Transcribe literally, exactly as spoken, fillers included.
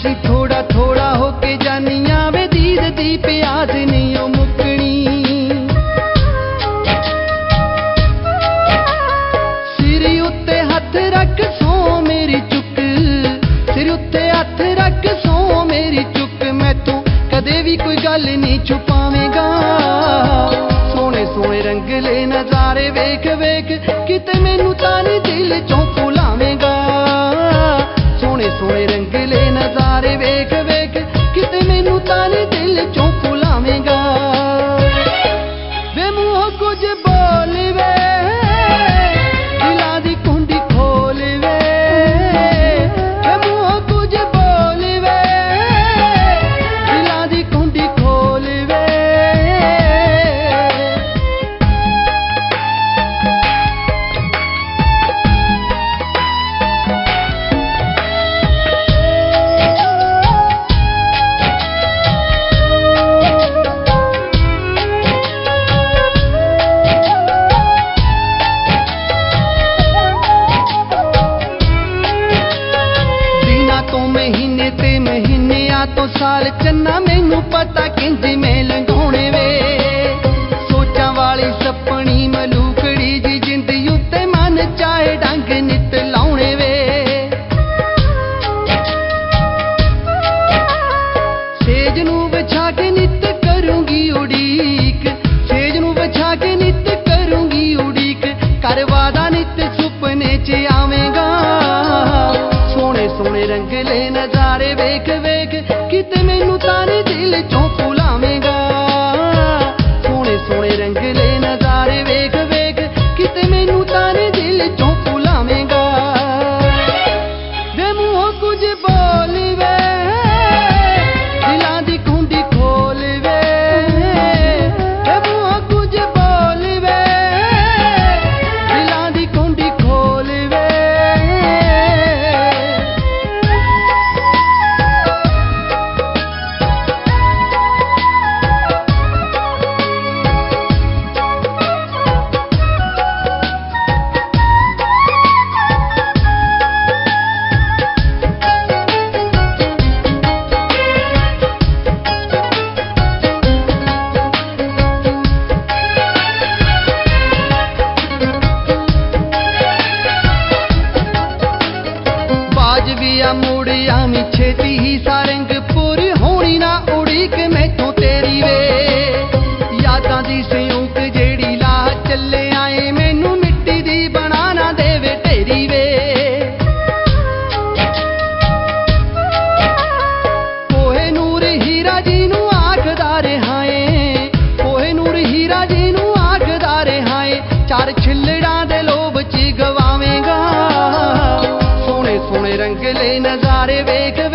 सी थोड़ा थोड़ा होके जानिया वे दीद दी प्यास नहीं ओ मुकनी। सिर उत्ते हथ रख सो मेरी चुक, सिर उत्ते हथ रख सो मेरी चुक, मैं तू कदे भी कोई गल नहीं छुपावेगा। सोने सोने रंगले नजारे वेख वेख किते मैनू तानी दिल चों भुलावेगा। सोने सोने रंगले नजारे वेख वेख किते मैनू तानी दिल चों भुलावेगा। वे मुंह कुछ बोल वे दिलां दी कुंडी खोल वे, वे मुंह कुछ बोल वे दिलां दी कुंडी खोल वे। महीने ते महीने आ तो साल चन्ना मैनू पता किंज मैं लंघाउणे वे। सोचां वाली सपनी मलूकड़ी जी जिंद उत्ते मन चाहे डंग नित लाउणे वे। सेज नू बिछा के नित करूंगी उड़ीक, सेज नू बिछा के नित करूंगी उड़ीक, कर वादा नित सुपने च आवेगा। सोने सोने रंगले नजारे वेख वेख किते मैनू ताने दिल चों भुलावेगा। सोने सोने रंगले नजारे वेख वेख किते मैनू ताने दिल चों भुलावेगा। वे मुंह कुछ बोल वे दिलां दी कुंडी खोल वे, वे मुंह कुछ बोल वे दिलां दी कुंडी खोल वे। मुड़िया मी छेती ही सारंग पूरी होनी ना उड़ीक मैथों तेरी वे। यादां दी संयूक जेड़ी ला चले आए मैनू मिट्टी दी बनाना देवे ढेरी वे। कोहे नूर हीरा जी नू आखदा रहाए, कोहे नूर हीरा जी नू आखदा रहाए, चार छिल्लड़ां दे लोभ च गवावेगा। सोने सोने रंगले नजारे वेख